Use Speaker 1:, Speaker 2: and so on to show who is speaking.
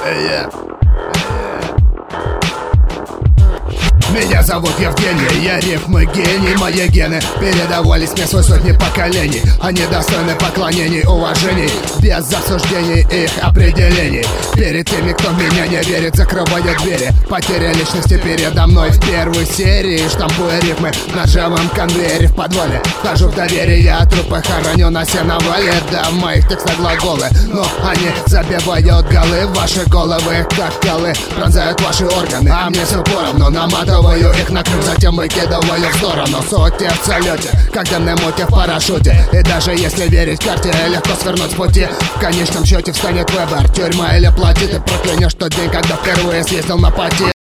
Speaker 1: Меня зовут Евгений, я рифмы гений. Мои гены передавались мне свой сотни поколений. Они достойны поклонений, уважений, без обсуждений их определений. Перед теми, кто в меня не верит, закрываю двери. Потеря личности передо мной в первой серии. Штампуя рифмы на живом конвейере в подвале. Хожу в доверие, трупы хороню на сеновале. Да, в моих текстах глаголы, но они забивают голы в ваши головы, как скалы пронзают ваши органы. А мне все поровну, наматываю их на крюк, затем выкидываю в сторону. Сути в салюте, когда на муте в парашюте. И даже если верить карте, легко свернуть с пути. В конечном счете встанет выбор, тюрьма или платить. Ты проклянешь тот день, когда впервые съездил на пати.